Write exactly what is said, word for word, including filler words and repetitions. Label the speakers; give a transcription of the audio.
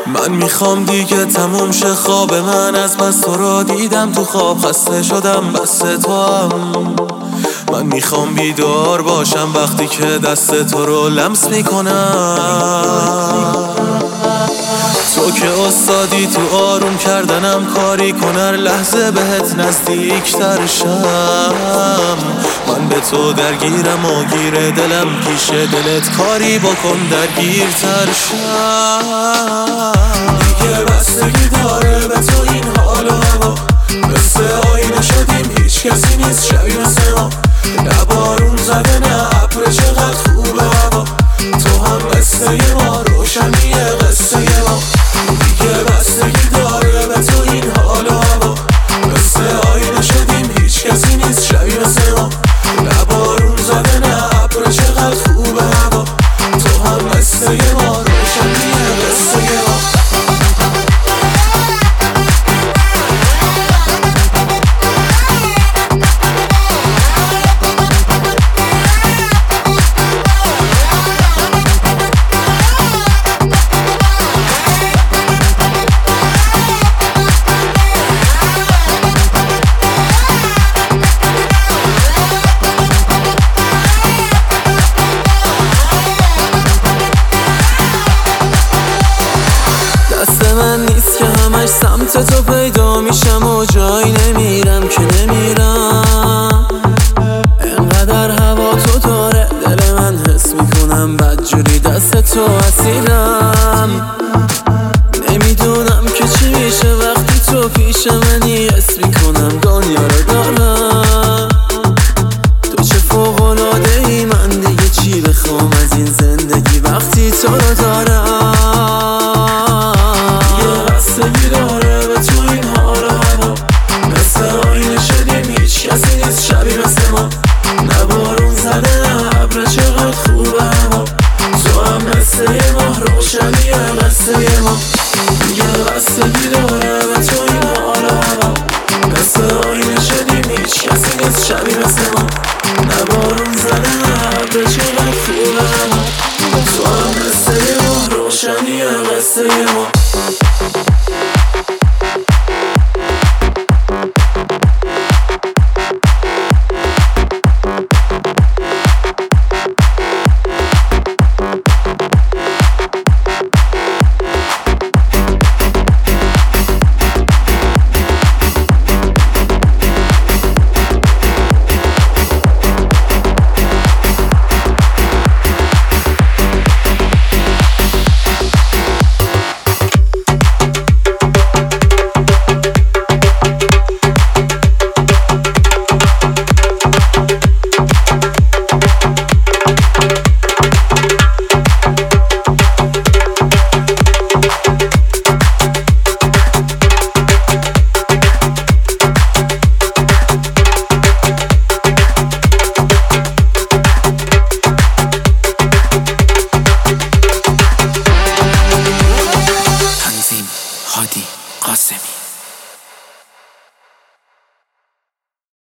Speaker 1: من میخوام دیگه تموم شه خواب من، از بس تو رو دیدم تو خواب خسته شدم بس تو هم. من میخوام بیدار باشم وقتی که دست تو رو لمس میکنم. تو که استادی تو آروم کردنم، کاری کن هر لحظه بهت نزدیک تر شم. من به تو درگیرم و گیر دلم پیش دلت، کاری بکن درگیر تر شم. دیگه بستگی داره به تو این حال و هوا، مثل آینه شدیم هیچ کسی نیست شبیه مثل ما. نه بارون زده نه ابر، چقدر خوبه هوا، تو هم مثل یه ما، روشنی قصه ما. دیگه بستگی داره به تو این حال و هوا، مثل آینه شدیم هیچ کسی نیست شبیه مثل ما. نه بارون زده نه ابر، چقدر خوبه هوا، تو هم مثل یه ما، روشنی قصه ما. من نیست که همش سمت تو پیدا میشم و جایی نمیرم که نمیرم. انقدر هوا تو داره دل من حس میکنم بدجوری دست تو اسیرم. نمیدونم که چی میشه وقتی تو پیش منی، حس میکنم دنیا رو دارم. تو چه فوق‌العاده ای، من دیگه چی بخوام از این زندگی وقتی تو رو دارم. بستگی داره به تو این حال و هوا، مثل آینه شدیم هیچ کسی نیست شبیه مثل ما. نه بارون زده نه ابر، چقدر خوبه هوا، تو هم مثل یه ماه، روشنی قصه ما. یه بستگی داره به تو این حال و هوا، مثل آینه شدیم هیچ کسی نیست شبیه مثل ما. نه بارون زده نه ابر، چقدر خوبه هوا، تو هم مثل یه ماه، روشنی قصه ما.